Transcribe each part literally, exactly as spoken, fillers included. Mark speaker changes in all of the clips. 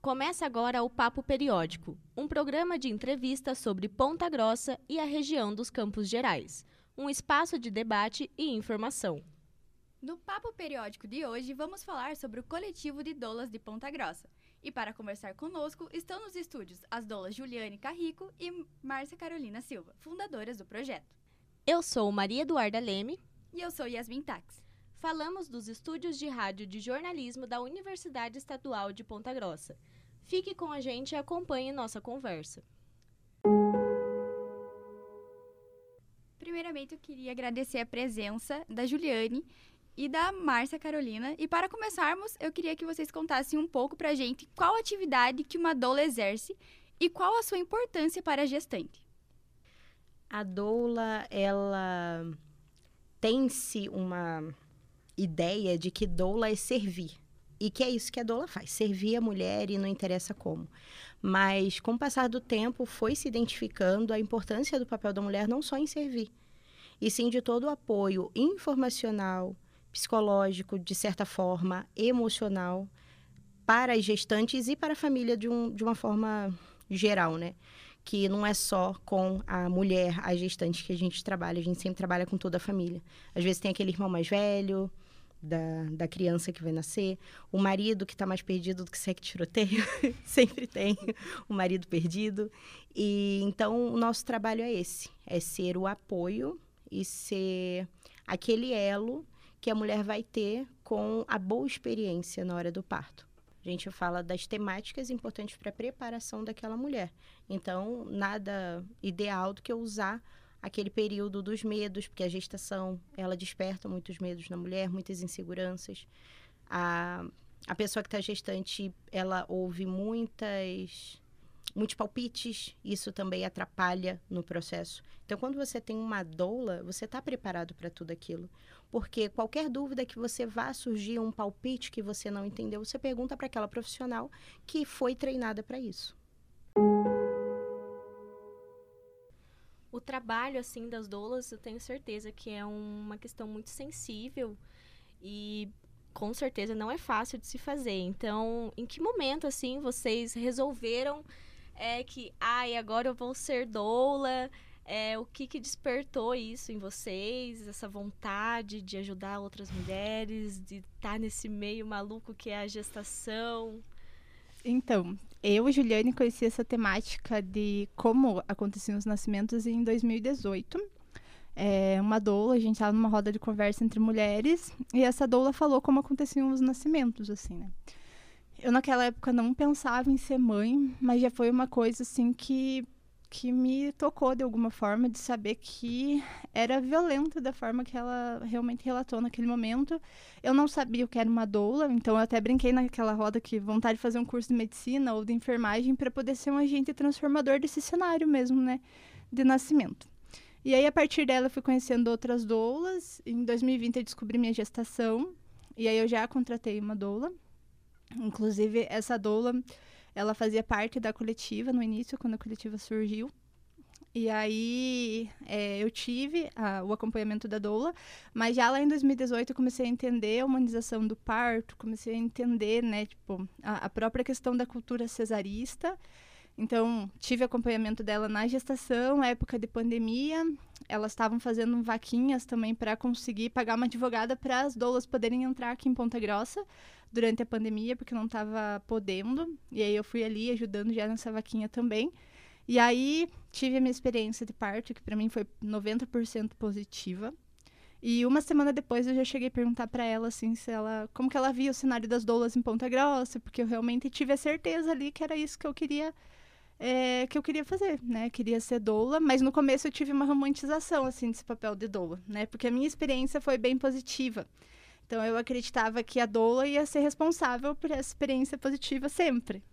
Speaker 1: Começa agora o Papo Periódico, um programa de entrevista sobre Ponta Grossa e a região dos Campos Gerais. Um espaço de debate e informação.
Speaker 2: No Papo Periódico de hoje, vamos falar sobre o coletivo de doulas de Ponta Grossa. E para conversar conosco, estão nos estúdios as doulas Juliane Carrico e Márcia Carolina Silva, fundadoras do projeto.
Speaker 1: Eu sou Maria Eduarda Leme.
Speaker 2: E eu sou Yasmin Tax.
Speaker 1: Falamos dos estúdios de rádio de jornalismo da Universidade Estadual de Ponta Grossa. Fique com a gente e acompanhe nossa conversa.
Speaker 2: Primeiramente, eu queria agradecer a presença da Juliane e da Márcia Carolina. E para começarmos, eu queria que vocês contassem um pouco pra gente qual atividade que uma doula exerce e qual a sua importância para a gestante.
Speaker 3: A doula, ela tem-se uma ideia de que doula é servir. E que é isso que a doula faz, servir a mulher e não interessa como. Mas, com o passar do tempo, foi se identificando a importância do papel da mulher não só em servir, e sim de todo o apoio informacional, psicológico, de certa forma, emocional, para as gestantes e para a família de, um, de uma forma geral, né? Que não é só com a mulher, a gestante que a gente trabalha, a gente sempre trabalha com toda a família. Às vezes tem aquele irmão mais velho, Da, da criança que vai nascer, o marido que está mais perdido do que segue tiroteio, sempre tem o marido perdido. E então o nosso trabalho é esse, é ser o apoio e ser aquele elo que a mulher vai ter com a boa experiência na hora do parto. A gente fala das temáticas importantes para a preparação daquela mulher. Então, nada ideal do que eu usar aquele período dos medos, porque a gestação, ela desperta muitos medos na mulher, muitas inseguranças. A, a pessoa que está gestante, ela ouve muitas, muitos palpites, isso também atrapalha no processo. Então, quando você tem uma doula, você está preparado para tudo aquilo. Porque qualquer dúvida que você vá surgir, um palpite que você não entendeu, você pergunta para aquela profissional que foi treinada para isso.
Speaker 1: O trabalho, assim, das doulas, eu tenho certeza que é uma questão muito sensível e, com certeza, não é fácil de se fazer. Então, em que momento, assim, vocês resolveram é, que, ai, agora eu vou ser doula? É, o que que despertou isso em vocês? Essa vontade de ajudar outras mulheres, de estar nesse meio maluco que é a gestação?
Speaker 4: Então, eu e Juliane conheci essa temática de como aconteciam os nascimentos em dois mil e dezoito. É, uma doula, a gente estava numa roda de conversa entre mulheres, e essa doula falou como aconteciam os nascimentos, assim, né? Eu, naquela época, não pensava em ser mãe, mas já foi uma coisa, assim, que... que me tocou de alguma forma, de saber que era violento da forma que ela realmente relatou naquele momento. Eu não sabia o que era uma doula, então eu até brinquei naquela roda que vontade de fazer um curso de medicina ou de enfermagem para poder ser um agente transformador desse cenário mesmo, né, de nascimento. E aí, a partir dela, eu fui conhecendo outras doulas. Em dois mil e vinte, eu descobri minha gestação, e aí eu já contratei uma doula. Inclusive, essa doula... ela fazia parte da coletiva no início, quando a coletiva surgiu. E aí é, eu tive a, o acompanhamento da doula, mas já lá em dois mil e dezoito eu comecei a entender a humanização do parto, comecei a entender, né, tipo, a, a própria questão da cultura cesarista. Então, tive acompanhamento dela na gestação, época de pandemia. Elas estavam fazendo vaquinhas também para conseguir pagar uma advogada para as doulas poderem entrar aqui em Ponta Grossa durante a pandemia, porque não estava podendo. E aí eu fui ali ajudando já nessa vaquinha também. E aí tive a minha experiência de parto, que para mim foi noventa por cento positiva. E uma semana depois eu já cheguei a perguntar para ela, assim, se ela, como que ela via o cenário das doulas em Ponta Grossa, porque eu realmente tive a certeza ali que era isso que eu queria, é, que eu queria fazer, né? Queria ser doula, mas no começo eu tive uma romantização, assim, desse papel de doula, né? Porque a minha experiência foi bem positiva. Então eu acreditava que a doula ia ser responsável por essa experiência positiva sempre.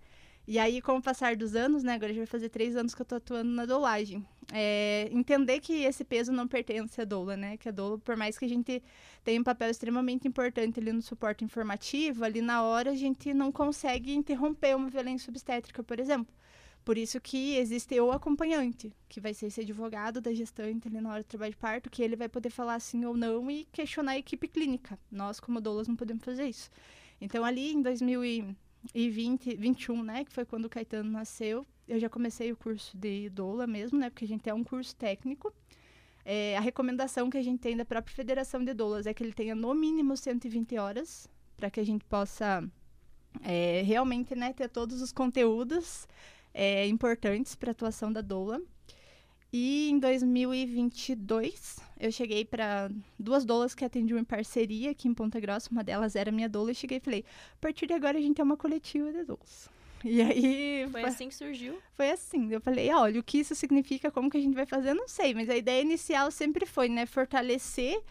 Speaker 4: E aí, com o passar dos anos, né, agora já vai fazer três anos que eu tô atuando na doulagem, é, entender que esse peso não pertence à doula, né, que a doula, por mais que a gente tenha um papel extremamente importante ali no suporte informativo, ali na hora a gente não consegue interromper uma violência obstétrica, por exemplo. Por isso que existe o acompanhante, que vai ser esse advogado da gestante ali na hora do trabalho de parto, que ele vai poder falar sim ou não e questionar a equipe clínica. Nós, como doulas, não podemos fazer isso. Então, ali em dois mil e vinte, vinte e um, né, que foi quando o Caetano nasceu, eu já comecei o curso de doula mesmo, né, porque a gente é um curso técnico. É, a recomendação que a gente tem da própria Federação de Doulas é que ele tenha no mínimo cento e vinte horas, para que a gente possa é, realmente, né, ter todos os conteúdos é, importantes para a atuação da doula. E em dois mil e vinte e dois, eu cheguei para duas doulas que atendiam em parceria aqui em Ponta Grossa. Uma delas era minha doula e cheguei e falei, a partir de agora a gente é uma coletiva de doulas. E aí...
Speaker 1: Foi assim que surgiu?
Speaker 4: Foi assim. Eu falei, olha, o que isso significa, como que a gente vai fazer, eu não sei. Mas a ideia inicial sempre foi, né, fortalecer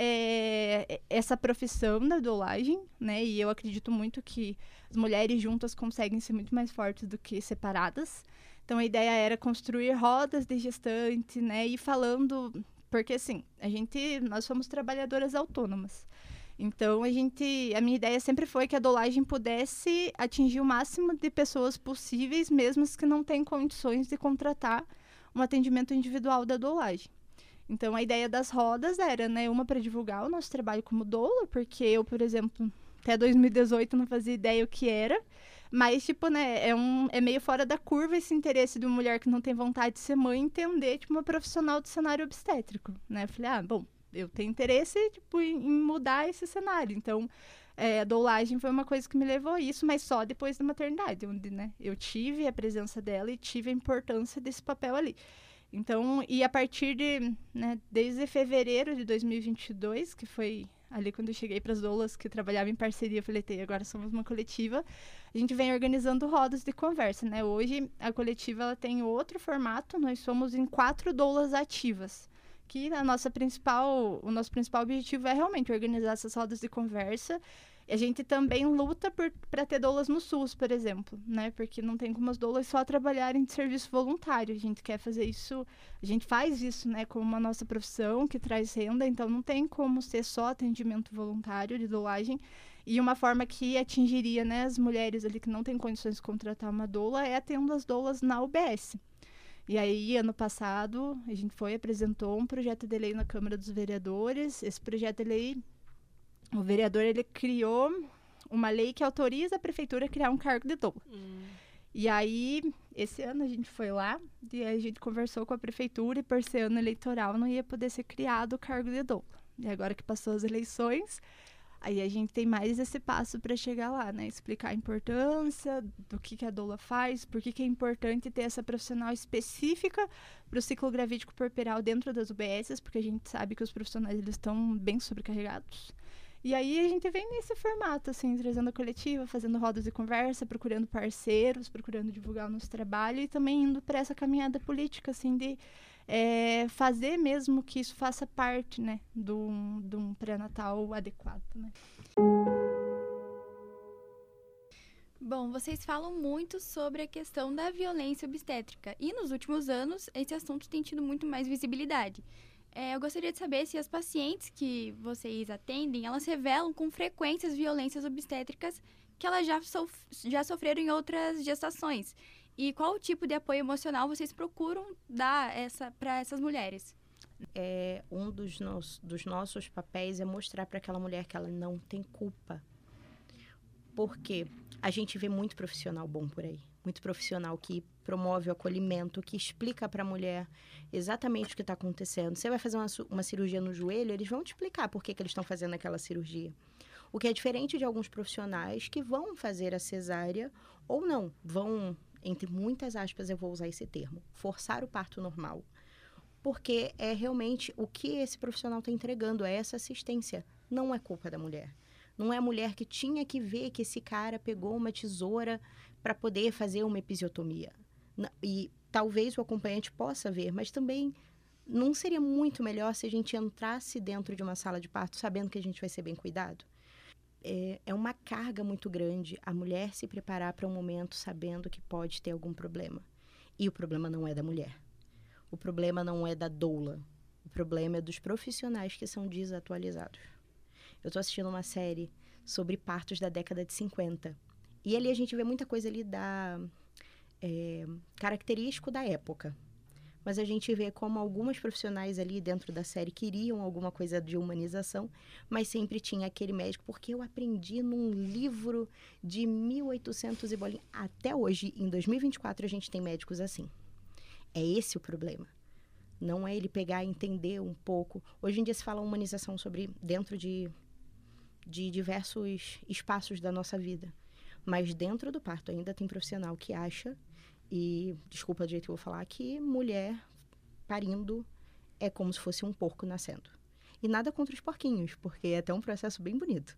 Speaker 4: é, essa profissão da doulagem, né? E eu acredito muito que as mulheres juntas conseguem ser muito mais fortes do que separadas. Então, a ideia era construir rodas de gestante, né? E falando... Porque, assim, a gente... Nós somos trabalhadoras autônomas. Então, a gente... A minha ideia sempre foi que a doulagem pudesse atingir o máximo de pessoas possíveis, mesmo as que não têm condições de contratar um atendimento individual da doulagem. Então, a ideia das rodas era, né? Uma para divulgar o nosso trabalho como doula, porque eu, por exemplo, até dois mil e dezoito não fazia ideia o que era. Mas, tipo, né, é, um, é meio fora da curva esse interesse de uma mulher que não tem vontade de ser mãe entender, tipo, uma profissional do cenário obstétrico, né? Eu falei, ah, bom, eu tenho interesse, tipo, em, em mudar esse cenário. Então, é, a doulagem foi uma coisa que me levou a isso, mas só depois da maternidade, onde, né, eu tive a presença dela e tive a importância desse papel ali. Então, e a partir de, né, desde fevereiro de dois mil e vinte e dois, que foi ali quando eu cheguei para as doulas que trabalhavam em parceria, eu falei, agora somos uma coletiva, a gente vem organizando rodas de conversa, né? Hoje, a coletiva ela tem outro formato, nós somos em quatro doulas ativas, que a nossa principal, o nosso principal objetivo é realmente organizar essas rodas de conversa. A gente também luta para ter doulas no SUS, por exemplo, né? Porque não tem como as doulas só trabalharem de serviço voluntário. A gente quer fazer isso, a gente faz isso, né, como uma nossa profissão que traz renda, então não tem como ser só atendimento voluntário de doulagem. E uma forma que atingiria, né, as mulheres ali que não têm condições de contratar uma doula é atendo as doulas na U B S. E aí, ano passado, a gente foi, apresentou um projeto de lei na Câmara dos Vereadores. Esse projeto de lei... O vereador, ele criou uma lei que autoriza a prefeitura a criar um cargo de doula. Hum. E aí, esse ano a gente foi lá e a gente conversou com a prefeitura e por ser ano eleitoral não ia poder ser criado o cargo de doula. E agora que passou as eleições, aí a gente tem mais esse passo para chegar lá, né? Explicar a importância do que, que a doula faz, por que, que é importante ter essa profissional específica para o ciclo gravídico puerperal dentro das U B S, porque a gente sabe que os profissionais eles estão bem sobrecarregados. E aí a gente vem nesse formato, assim, trazendo a coletiva, fazendo rodas de conversa, procurando parceiros, procurando divulgar o nosso trabalho e também indo para essa caminhada política, assim, de é, fazer mesmo que isso faça parte, né, de um, de um pré-natal adequado, né.
Speaker 2: Bom, vocês falam muito sobre a questão da violência obstétrica e nos últimos anos esse assunto tem tido muito mais visibilidade. É, eu gostaria de saber se as pacientes que vocês atendem, elas revelam com frequência as violências obstétricas que elas já, sof- já sofreram em outras gestações. E qual tipo de apoio emocional vocês procuram dar essa, para essas mulheres?
Speaker 3: É, um dos, nos, dos nossos papéis é mostrar para aquela mulher que ela não tem culpa. Porque a gente vê muito profissional bom por aí. Muito profissional que promove o acolhimento, que explica para a mulher exatamente o que está acontecendo. Você vai fazer uma, uma cirurgia no joelho, eles vão te explicar por que, que eles estão fazendo aquela cirurgia. O que é diferente de alguns profissionais que vão fazer a cesárea ou não, vão, entre muitas aspas, eu vou usar esse termo, forçar o parto normal. Porque é realmente o que esse profissional está entregando, é essa assistência. Não é culpa da mulher. Não é a mulher que tinha que ver que esse cara pegou uma tesoura para poder fazer uma episiotomia. E talvez o acompanhante possa ver, mas também não seria muito melhor se a gente entrasse dentro de uma sala de parto sabendo que a gente vai ser bem cuidado? É, é uma carga muito grande a mulher se preparar para um momento sabendo que pode ter algum problema. E o problema não é da mulher. O problema não é da doula. O problema é dos profissionais que são desatualizados. Eu estou assistindo uma série sobre partos da década de cinquenta. E ali a gente vê muita coisa ali da, é, característico da época. Mas a gente vê como algumas profissionais ali dentro da série queriam alguma coisa de humanização, mas sempre tinha aquele médico, porque eu aprendi num livro de mil e oitocentos e bolinha. Até hoje, em dois mil e vinte e quatro, a gente tem médicos assim. É esse o problema. Não é ele pegar e entender um pouco. Hoje em dia se fala humanização sobre dentro de, de diversos espaços da nossa vida. Mas dentro do parto ainda tem profissional que acha, e desculpa do jeito que eu vou falar, que mulher parindo é como se fosse um porco nascendo. E nada contra os porquinhos, porque é até um processo bem bonito.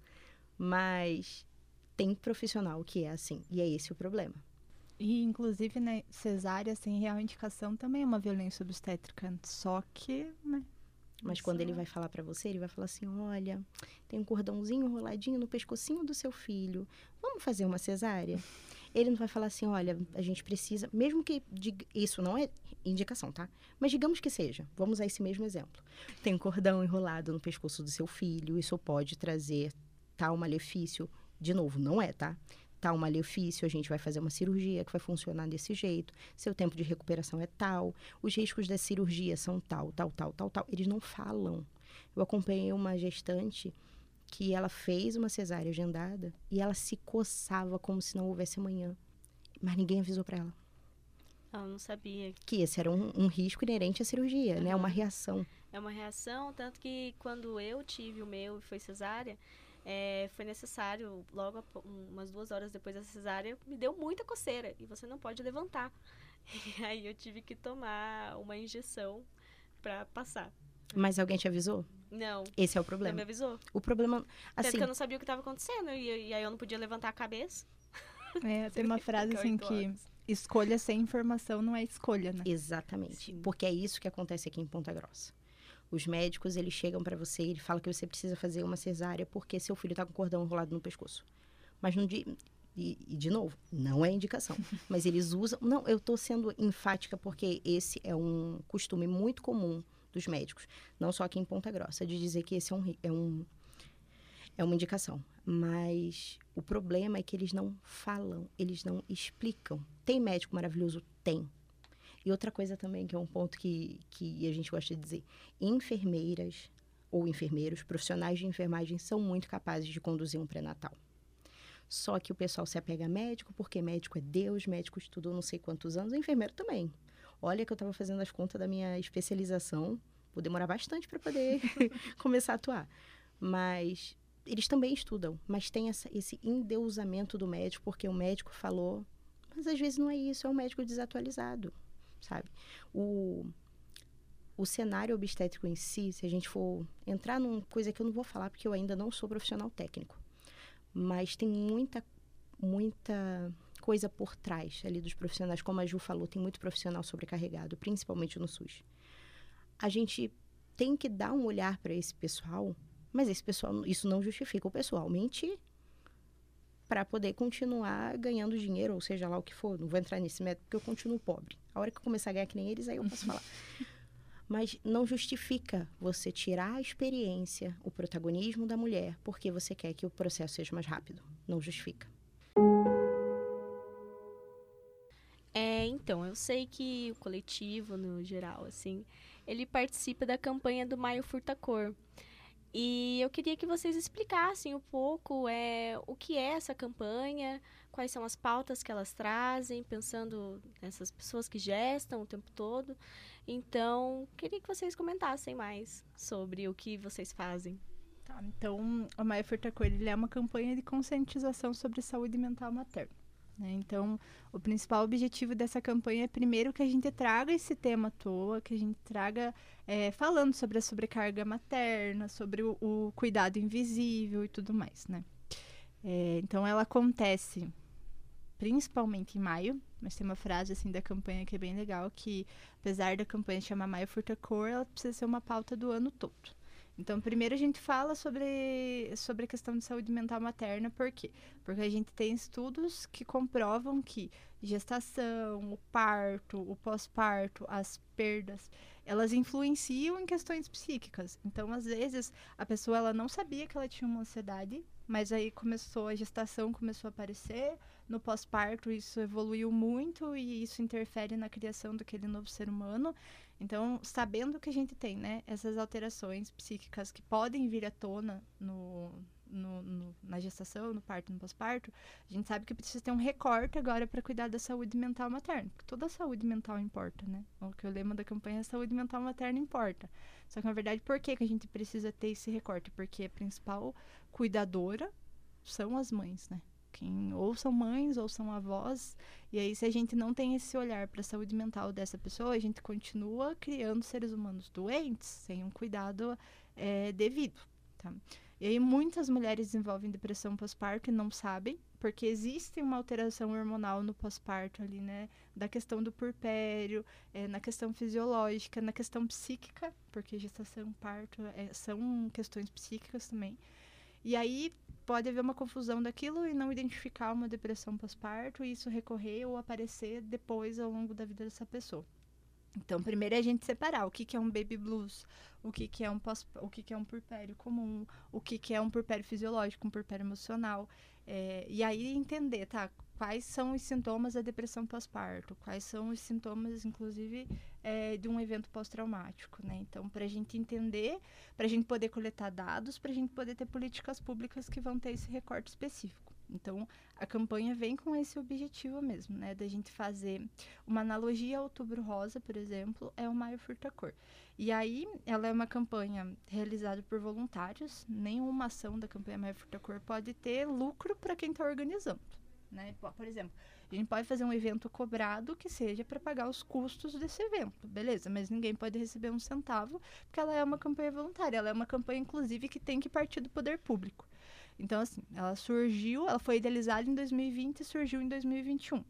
Speaker 3: Mas tem profissional que é assim, e é esse o problema.
Speaker 4: E, inclusive, né, cesárea sem real indicação também é uma violência obstétrica. Só que, né?
Speaker 3: Mas
Speaker 4: isso
Speaker 3: quando ele
Speaker 4: é-
Speaker 3: vai falar pra você, ele vai falar assim, olha, tem um cordãozinho enroladinho no pescocinho do seu filho. Vamos fazer uma cesárea? Ele não vai falar assim, olha, a gente precisa... Mesmo que... diga- Isso não é indicação, tá? Mas digamos que seja. Vamos usar esse mesmo exemplo. Tem um cordão enrolado no pescoço do seu filho. Isso pode trazer tal malefício. De novo, não é, tá? Tal malefício, a gente vai fazer uma cirurgia que vai funcionar desse jeito. Seu tempo de recuperação é tal. Os riscos da cirurgia são tal, tal, tal, tal, tal. Eles não falam. Eu acompanhei uma gestante que ela fez uma cesárea agendada e ela se coçava como se não houvesse amanhã. Mas ninguém avisou para ela
Speaker 1: Eu não sabia.
Speaker 3: que esse era um, um risco inerente à cirurgia, né? Uma reação.
Speaker 1: É uma reação, tanto que quando eu tive o meu e foi cesárea, é, foi necessário, logo apo- umas duas horas depois da cesárea, me deu muita coceira e você não pode levantar. E aí eu tive que tomar uma injeção pra passar.
Speaker 3: Mas alguém te avisou?
Speaker 1: Não,
Speaker 3: Esse é o
Speaker 1: não me
Speaker 3: problema.
Speaker 1: avisou.
Speaker 3: O problema,
Speaker 1: Tanto
Speaker 3: assim,
Speaker 1: que eu não sabia o que estava acontecendo e, e aí eu não podia levantar a cabeça.
Speaker 4: É, tem uma frase
Speaker 1: Fica
Speaker 4: assim
Speaker 1: oito
Speaker 4: que
Speaker 1: horas.
Speaker 4: escolha sem informação não é escolha, né?
Speaker 3: exatamente.
Speaker 1: Sim.
Speaker 3: Porque é isso que acontece aqui em Ponta Grossa. Os médicos, eles chegam para você e falam que você precisa fazer uma cesárea porque seu filho tá com cordão enrolado no pescoço. Mas não di... E, e, de novo, não é indicação. Mas eles usam... Não, eu tô sendo enfática porque esse é um costume muito comum dos médicos. Não só aqui em Ponta Grossa, de dizer que esse é um... ri- É um é uma indicação. Mas o problema é que eles não falam, eles não explicam. Tem médico maravilhoso? Tem. E outra coisa também, que é um ponto que, que a gente gosta de dizer. Enfermeiras ou enfermeiros, profissionais de enfermagem, são muito capazes de conduzir um pré-natal. Só que o pessoal se apega a médico, porque médico é Deus, médico estudou não sei quantos anos, enfermeiro também. Olha que eu estava fazendo as contas da minha especialização, vou demorar bastante para poder começar a atuar. Mas eles também estudam, mas tem essa, esse endeusamento do médico, porque o médico falou, mas às vezes não é isso, é um médico desatualizado, sabe? O, o cenário obstétrico em si, se a gente for entrar numa coisa que eu não vou falar, porque eu ainda não sou profissional técnico, mas tem muita, muita coisa por trás ali dos profissionais, como a Ju falou, tem muito profissional sobrecarregado, principalmente no SUS. A gente tem que dar um olhar para esse pessoal, mas esse pessoal, isso não justifica o pessoal mentir para poder continuar ganhando dinheiro, ou seja lá o que for. Não vou entrar nesse método porque eu continuo pobre. A hora que eu começar a ganhar que nem eles, aí eu posso falar. Mas não justifica você tirar a experiência, o protagonismo da mulher, porque você quer que o processo seja mais rápido. Não justifica.
Speaker 1: É, então, eu sei que o coletivo, no geral, assim, ele participa da campanha do Maio Furta-Cor. E eu queria que vocês explicassem um pouco é, o que é essa campanha, quais são as pautas que elas trazem, pensando nessas pessoas que gestam o tempo todo. Então, queria que vocês comentassem mais sobre o que vocês fazem.
Speaker 4: Tá, então, a Maio Furta-Cor ele é uma campanha de conscientização sobre saúde mental materna. Né? Então, o principal objetivo dessa campanha é, primeiro, que a gente traga esse tema à toa, que a gente traga é, falando sobre a sobrecarga materna, sobre o, o cuidado invisível e tudo mais, né? É, então, ela acontece principalmente em maio, mas tem uma frase assim da campanha que é bem legal, que apesar da campanha chamar Maio Furta-Cor, ela precisa ser uma pauta do ano todo. Então, primeiro a gente fala sobre, sobre a questão de saúde mental materna, por quê? Porque a gente tem estudos que comprovam que gestação, o parto, o pós-parto, as perdas, elas influenciam em questões psíquicas. Então, às vezes, a pessoa ela não sabia que ela tinha uma ansiedade, mas aí começou a gestação, começou a aparecer, No pós-parto, isso evoluiu muito e isso interfere na criação daquele novo ser humano. Então, sabendo que a gente tem, né, essas alterações psíquicas que podem vir à tona no, no, no, na gestação, no parto, no pós-parto, a gente sabe que precisa ter um recorte agora para cuidar da saúde mental materna. Porque toda a saúde mental importa, né? O que o lema da campanha é saúde mental materna importa. Só que, na verdade, por que, que a gente precisa ter esse recorte? Porque a principal cuidadora são as mães, né? Quem, ou são mães, ou são avós. E aí, se a gente não tem esse olhar para a saúde mental dessa pessoa, a gente continua criando seres humanos doentes, sem um cuidado é, devido, tá? E aí, muitas mulheres desenvolvem depressão pós-parto e não sabem, porque existe uma alteração hormonal no pós-parto ali, né? Da questão do puerpério, é, na questão fisiológica, na questão psíquica, porque gestação e parto é, são questões psíquicas também. E aí, pode haver uma confusão daquilo e não identificar uma depressão pós-parto e isso recorrer ou aparecer depois ao longo da vida dessa pessoa. Então, primeiro é a gente separar o que, que é um baby blues, o que, que é um pós, o que, que é um puerpério comum, o que, que é um puerpério fisiológico, um puerpério emocional. É, e aí entender, tá? Quais são os sintomas da depressão pós-parto, quais são os sintomas, inclusive, é, de um evento pós-traumático, né? Então, para a gente entender, para a gente poder coletar dados, para a gente poder ter políticas públicas que vão ter esse recorte específico. Então, a campanha vem com esse objetivo mesmo, né? Da gente fazer uma analogia ao Outubro Rosa, por exemplo, é o Maio Furta-Cor. E aí, ela é uma campanha realizada por voluntários. Nenhuma ação da campanha Maio Furta-Cor pode ter lucro para quem está organizando, né? Por exemplo, a gente pode fazer um evento cobrado que seja para pagar os custos desse evento, beleza? Mas ninguém pode receber um centavo, porque ela é uma campanha voluntária. Ela é uma campanha, inclusive, que tem que partir do poder público. Então, assim, ela surgiu, ela foi idealizada em dois mil e vinte e surgiu em dois mil e vinte e um.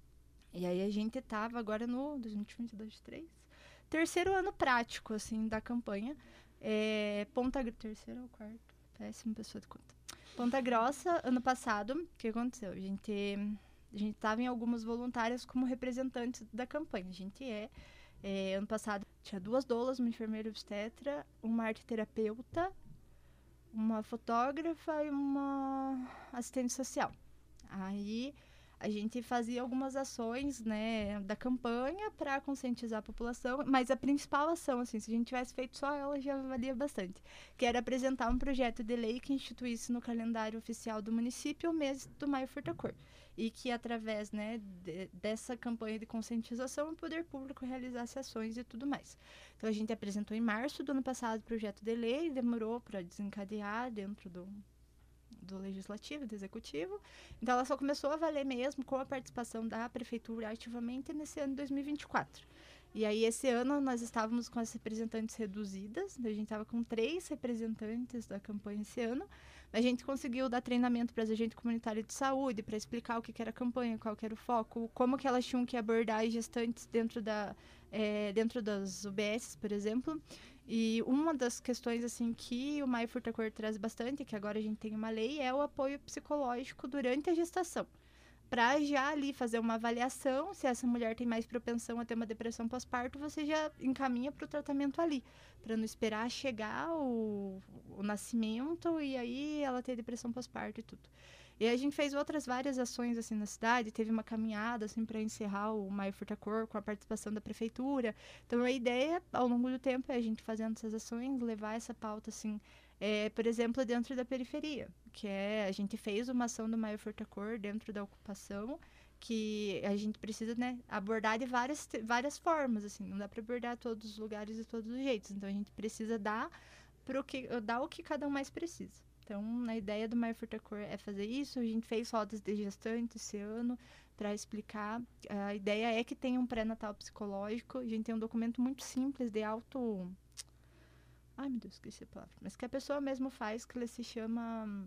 Speaker 4: E aí a gente estava agora no dois mil e vinte, dois mil e vinte e três, terceiro ano prático, assim, da campanha. É, Ponta terceiro ou quarto? Péssima pessoa de conta. Ponta Grossa, ano passado, o que aconteceu? A gente a gente estava em algumas voluntárias como representantes da campanha. A gente é, é ano passado tinha duas doulas, uma enfermeira obstetra, uma arteterapeuta, uma fotógrafa e uma assistente social. Aí a gente fazia algumas ações, né, da campanha para conscientizar a população, mas a principal ação, assim, se a gente tivesse feito só ela, já valia bastante, que era apresentar um projeto de lei que instituísse no calendário oficial do município o mês do Maio Furta-Cor. E que, através, né, de, dessa campanha de conscientização, o poder público realizasse ações e tudo mais. Então, a gente apresentou em março do ano passado o projeto de lei, demorou para desencadear dentro do, do legislativo, do executivo. Então, ela só começou a valer mesmo com a participação da prefeitura ativamente nesse ano de dois mil e vinte e quatro. E aí, esse ano, nós estávamos com as representantes reduzidas, a gente estava com três representantes da campanha esse ano. A gente conseguiu dar treinamento para as agentes comunitárias de saúde, para explicar o que, que era a campanha, qual que era o foco, como que elas tinham que abordar as gestantes dentro, da, é, dentro das U B S, por exemplo. E uma das questões assim que o Maio Furta-Cor traz bastante, que agora a gente tem uma lei, é o apoio psicológico durante a gestação. Para já ali fazer uma avaliação, se essa mulher tem mais propensão a ter uma depressão pós-parto, você já encaminha para o tratamento ali, para não esperar chegar o, o nascimento e aí ela ter depressão pós-parto e tudo. E a gente fez outras várias ações assim na cidade, teve uma caminhada assim para encerrar o Maio Furta-Cor com a participação da prefeitura. Então a ideia ao longo do tempo é a gente fazendo essas ações, levar essa pauta assim, é, por exemplo, dentro da periferia, que é, a gente fez uma ação do Maio Furta-Cor dentro da ocupação, que a gente precisa, né, abordar de várias, várias formas, assim, não dá para abordar todos os lugares e todos os jeitos, então a gente precisa dar, pro que, dar o que cada um mais precisa. Então, a ideia do Maio Furta-Cor é fazer isso, a gente fez rodas de gestante esse ano para explicar, a ideia é que tenha um pré-natal psicológico, a gente tem um documento muito simples de auto... Ai, meu Deus, esqueci a palavra. Mas que a pessoa mesmo faz, que ele se chama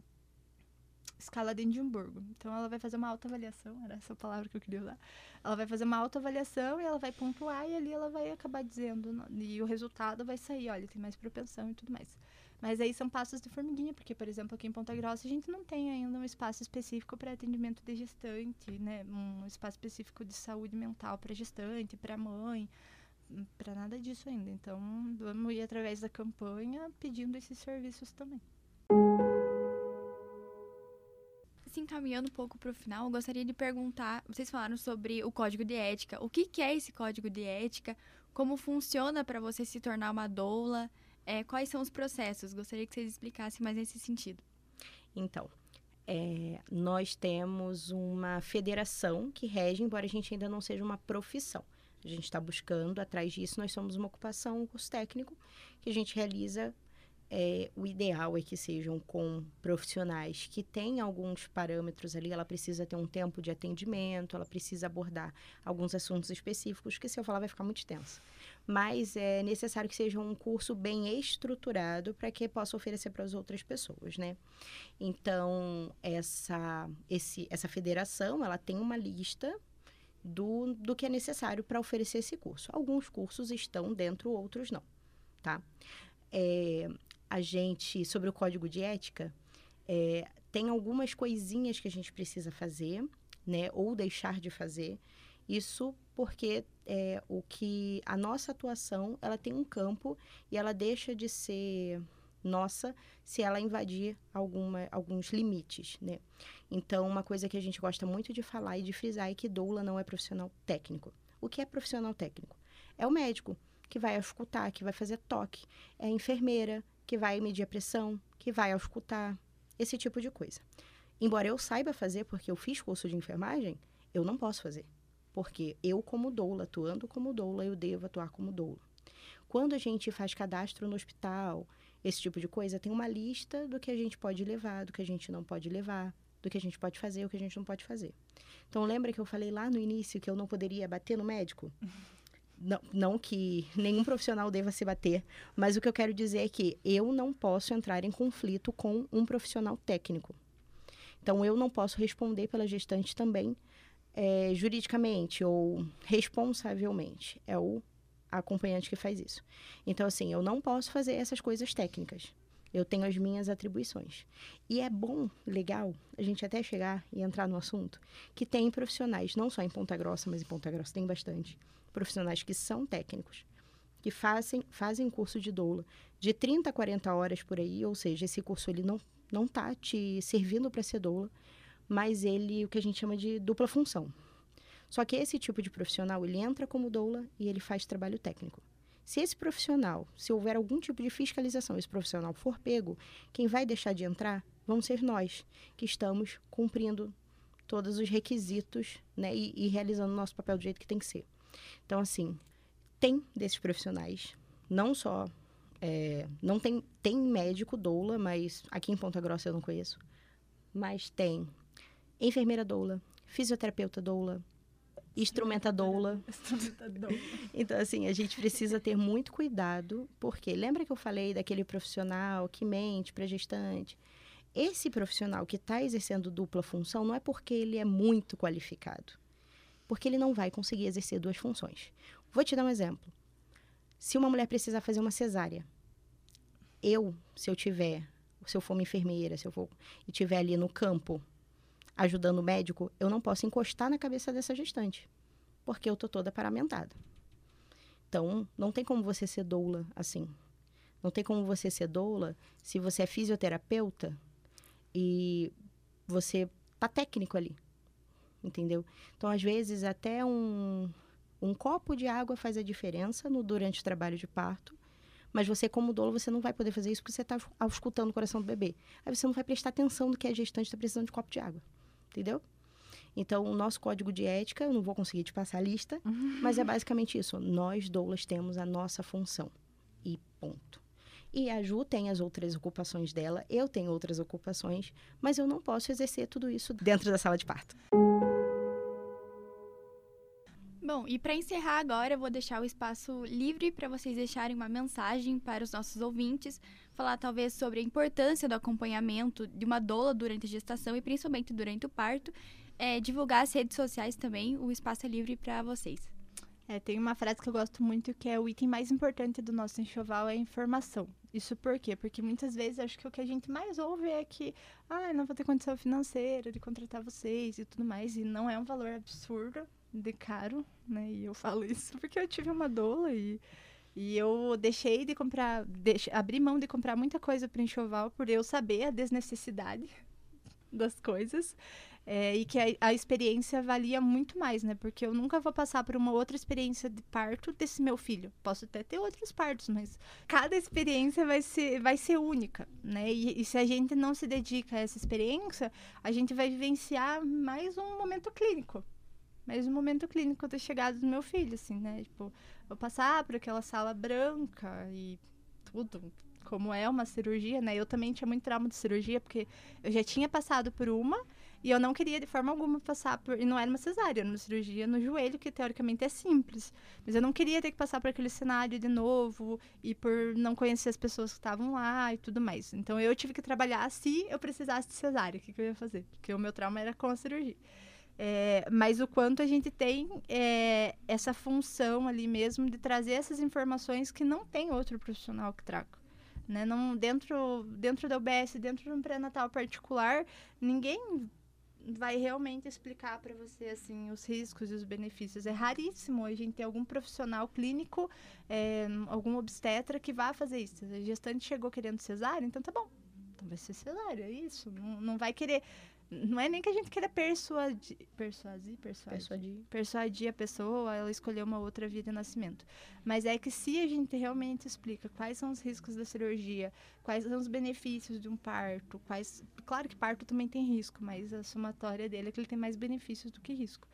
Speaker 4: escala de Edimburgo. Então, ela vai fazer uma autoavaliação, era essa a palavra que eu queria usar. Ela vai fazer uma autoavaliação e ela vai pontuar e ali ela vai acabar dizendo, e o resultado vai sair, olha, tem mais propensão e tudo mais. Mas aí são passos de formiguinha, porque, por exemplo, aqui em Ponta Grossa a gente não tem ainda um espaço específico para atendimento de gestante, né? Um espaço específico de saúde mental para gestante, para mãe, para nada disso ainda. Então, vamos ir através da campanha pedindo esses serviços também.
Speaker 2: se encaminhando um pouco para o final, eu gostaria de perguntar, vocês falaram sobre o código de ética. O que, que é esse código de ética? Como funciona para você se tornar uma doula? É, quais são os processos? Gostaria que vocês explicassem mais nesse sentido.
Speaker 3: Então, é, nós temos uma federação que rege, embora a gente ainda não seja uma profissão. A gente está buscando, atrás disso, nós somos uma ocupação, um curso técnico, que a gente realiza. É, o ideal é que sejam com profissionais que têm alguns parâmetros ali, ela precisa ter um tempo de atendimento, ela precisa abordar alguns assuntos específicos, que se eu falar vai ficar muito extenso. Mas é necessário que seja um curso bem estruturado para que possa oferecer para as outras pessoas, né? Então, essa, esse, essa federação, ela tem uma lista do, do que é necessário para oferecer esse curso. Alguns cursos estão dentro, outros não, tá? É, a gente, sobre o código de ética, é, tem algumas coisinhas que a gente precisa fazer, né, ou deixar de fazer. Isso porque é, o que a nossa atuação, ela tem um campo e ela deixa de ser nossa se ela invadir alguma, alguns limites, né? Então, uma coisa que a gente gosta muito de falar e de frisar é que doula não é profissional técnico. O que é profissional técnico? É o médico que vai auscultar, que vai fazer toque. É a enfermeira que vai medir a pressão, que vai auscultar, esse tipo de coisa. Embora eu saiba fazer, porque eu fiz curso de enfermagem, eu não posso fazer. Porque eu, como doula, atuando como doula, eu devo atuar como doula. Quando a gente faz cadastro no hospital, esse tipo de coisa, tem uma lista do que a gente pode levar, do que a gente não pode levar, do que a gente pode fazer, o que a gente não pode fazer. Então, lembra que eu falei lá no início que eu não poderia bater no médico? Não, não que nenhum profissional deva se bater, mas o que eu quero dizer é que eu não posso entrar em conflito com um profissional técnico. Então, eu não posso responder pela gestante também é, juridicamente ou responsavelmente. É o acompanhante que faz isso. Então, assim, eu não posso fazer essas coisas técnicas. Eu tenho as minhas atribuições. E é bom, legal, a gente até chegar e entrar no assunto, que tem profissionais, não só em Ponta Grossa, mas em Ponta Grossa tem bastante, profissionais que são técnicos, que fazem, fazem curso de doula de trinta a quarenta horas por aí, ou seja, esse curso ele não não está te servindo para ser doula, mas ele, o que a gente chama de dupla função. Só que esse tipo de profissional, ele entra como doula e ele faz trabalho técnico. Se esse profissional, se houver algum tipo de fiscalização, esse profissional for pego, quem vai deixar de entrar vão ser nós, que estamos cumprindo todos os requisitos, né, e, e realizando o nosso papel do jeito que tem que ser. Então, assim, tem desses profissionais, não só, é, não tem, tem médico doula, mas aqui em Ponta Grossa eu não conheço, mas tem enfermeira doula, fisioterapeuta doula, instrumenta doula. Então, assim, a gente precisa ter muito cuidado, porque lembra que eu falei daquele profissional que mente para gestante? Esse profissional que está exercendo dupla função não é porque ele é muito qualificado, porque ele não vai conseguir exercer duas funções. Vou te dar um exemplo. Se uma mulher precisar fazer uma cesárea, eu, se eu tiver, se eu for uma enfermeira, se eu for e estiver ali no campo ajudando o médico, eu não posso encostar na cabeça dessa gestante, porque eu tô toda paramentada. Então, não tem como você ser doula assim. Não tem como você ser doula se você é fisioterapeuta e você tá técnico ali, entendeu? Então, às vezes, até um, um copo de água faz a diferença no, durante o trabalho de parto, mas você, como doula, você não vai poder fazer isso porque você está auscultando o coração do bebê. Aí você não vai prestar atenção no que a gestante está precisando de copo de água, entendeu? Então, o nosso código de ética, eu não vou conseguir te passar a lista, uhum. mas é basicamente isso. Nós, doulas, temos a nossa função. E ponto. E a Ju tem as outras ocupações dela, eu tenho outras ocupações, mas eu não posso exercer tudo isso dentro da sala de parto.
Speaker 2: Bom, e para encerrar agora, eu vou deixar o espaço livre para vocês deixarem uma mensagem para os nossos ouvintes, falar talvez sobre a importância do acompanhamento de uma doula durante a gestação e principalmente durante o parto, é, divulgar as redes sociais também, o espaço é livre para vocês.
Speaker 4: É, tem uma frase que eu gosto muito, que é o item mais importante do nosso enxoval é a informação. Isso por quê? Porque muitas vezes acho que o que a gente mais ouve é que ah, não vou ter condição financeira de contratar vocês e tudo mais, e não é um valor absurdo de caro, né? E eu falo isso porque eu tive uma doula e, e eu deixei de comprar, deix, abri mão de comprar muita coisa para enxoval por eu saber a desnecessidade das coisas. É, e que a, a experiência valia muito mais, né? Porque eu nunca vou passar por uma outra experiência de parto desse meu filho. Posso até ter outros partos, mas cada experiência vai ser, vai ser única, né? E, e se a gente não se dedica a essa experiência, a gente vai vivenciar mais um momento clínico. Mais um momento clínico da chegada do meu filho, assim, né? Tipo, vou passar por aquela sala branca e tudo, como é uma cirurgia, né? Eu também tinha muito trauma de cirurgia, porque eu já tinha passado por uma e eu não queria de forma alguma passar por... E não era uma cesárea, era uma cirurgia no joelho, que teoricamente é simples. Mas eu não queria ter que passar por aquele cenário de novo e por não conhecer as pessoas que estavam lá e tudo mais. Então eu tive que trabalhar se eu precisasse de cesárea. O que, que eu ia fazer? Porque o meu trauma era com a cirurgia. É, mas o quanto a gente tem é, essa função ali mesmo de trazer essas informações que não tem outro profissional que traga. Né? Não, dentro, dentro da U B S, dentro de um pré-natal particular, ninguém vai realmente explicar para você assim, os riscos e os benefícios. É raríssimo a gente ter algum profissional clínico, é, algum obstetra que vá fazer isso. A gestante chegou querendo cesárea, então tá bom. Então vai ser cesárea, é isso. Não, não vai querer... Não é nem que a gente queira persuadir, persuadir, persuadir, persuadir. persuadir a pessoa a ela escolher uma outra via de nascimento. Mas é que se a gente realmente explica quais são os riscos da cirurgia, quais são os benefícios de um parto, quais... Claro que parto também tem risco, mas a somatória dele é que ele tem mais benefícios do que risco.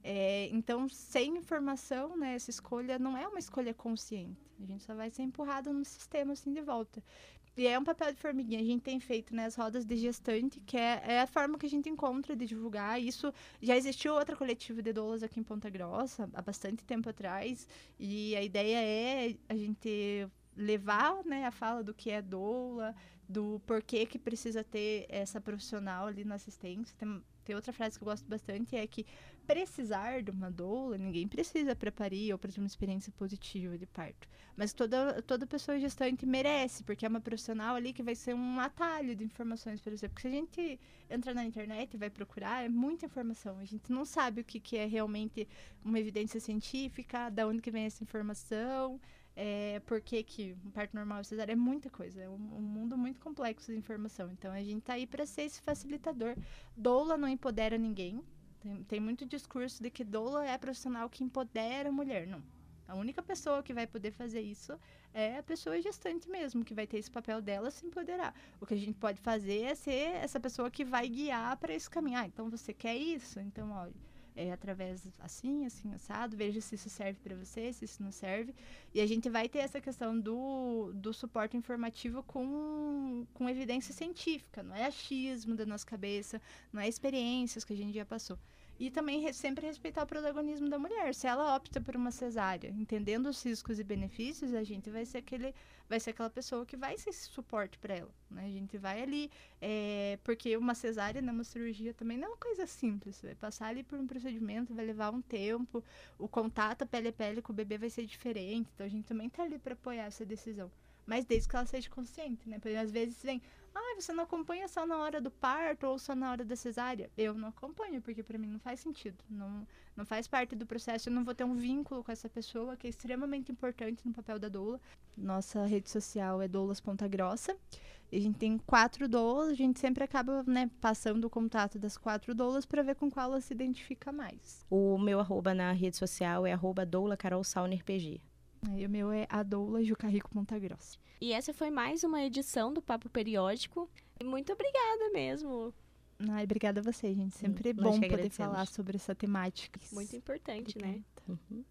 Speaker 4: É, então, sem informação, né, essa escolha não é uma escolha consciente. A gente só vai ser empurrado no sistema, assim, de volta. E é um papel de formiguinha. A gente tem feito, né, as rodas de gestante, que é, é a forma que a gente encontra de divulgar. Isso já existiu outra coletiva de doulas aqui em Ponta Grossa, há bastante tempo atrás. E a ideia é a gente levar, né, a fala do que é doula, do porquê que precisa ter essa profissional ali na assistência. Tem, tem outra frase que eu gosto bastante, é que precisar de uma doula, ninguém precisa para parir ou para ter uma experiência positiva de parto. Mas toda, toda pessoa gestante merece, porque é uma profissional ali que vai ser um atalho de informações, por exemplo. Porque se a gente entra na internet e vai procurar, é muita informação. A gente não sabe o que, que é realmente uma evidência científica, da onde que vem essa informação, é, por que que um parto normal e cesárea é muita coisa. É um, um mundo muito complexo de informação. Então, a gente tá aí para ser esse facilitador. Doula não empodera ninguém. Tem, tem muito discurso de que doula é a profissional que empodera a mulher. Não. A única pessoa que vai poder fazer isso é a pessoa gestante mesmo, que vai ter esse papel dela se empoderar. O que a gente pode fazer é ser essa pessoa que vai guiar para esse caminho. Ah, então você quer isso? Então, olha, é através assim, assim, assado, veja se isso serve para você, se isso não serve. E a gente vai ter essa questão do, do suporte informativo com, com evidência científica. Não é achismo da nossa cabeça, não é experiências que a gente já passou. E também re- sempre respeitar o protagonismo da mulher. Se ela opta por uma cesárea, entendendo os riscos e benefícios, a gente vai ser, aquele, vai ser aquela pessoa que vai ser esse suporte para ela. Né? A gente vai ali, é, porque uma cesárea, né, uma cirurgia também não é uma coisa simples. Você vai passar ali por um procedimento, vai levar um tempo, o contato pele a pele com o bebê vai ser diferente. Então, a gente também está ali para apoiar essa decisão. Mas desde que ela seja consciente, né? Porque às vezes vem, ah, você não acompanha só na hora do parto ou só na hora da cesárea. Eu não acompanho, porque para mim não faz sentido. Não, não faz parte do processo, eu não vou ter um vínculo com essa pessoa, que é extremamente importante no papel da doula. Nossa rede social é Doulas Ponta Grossa. E a gente tem quatro doulas, a gente sempre acaba, né, passando o contato das quatro doulas para ver com qual ela se identifica mais.
Speaker 3: O meu arroba na rede social é arroba doula Carol Sauner P G.
Speaker 4: Aí o meu é a doula Jucarrico Ponta Grossa.
Speaker 1: E essa foi mais uma edição do Papo Periódico. E muito obrigada mesmo.
Speaker 4: Ai, obrigada a você, gente. Sempre é
Speaker 3: Nós
Speaker 4: bom
Speaker 3: que
Speaker 4: poder
Speaker 3: agradecemos.
Speaker 4: falar sobre essa temática.
Speaker 1: Muito importante, né?
Speaker 3: Uhum.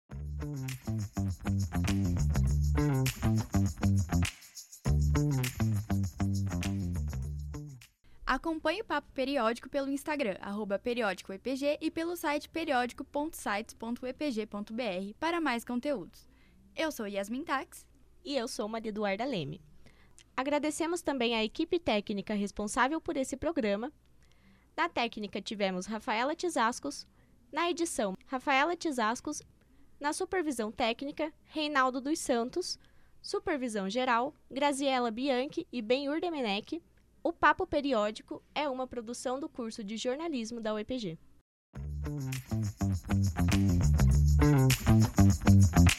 Speaker 2: Acompanhe o Papo Periódico pelo Instagram, arroba periódico E P G, e pelo site periódico ponto sites ponto e p g ponto b r para mais conteúdos. Eu sou Yasmin Tax.
Speaker 1: E eu sou Maria Eduarda Leme. Agradecemos também a equipe técnica responsável por esse programa. Na técnica tivemos Rafaela Tizascos, na edição Rafaela Tizascos, na supervisão técnica Reinaldo dos Santos, supervisão geral Graziela Bianchi e Benhur Demenech. O Papo Periódico é uma produção do curso de jornalismo da U E P G.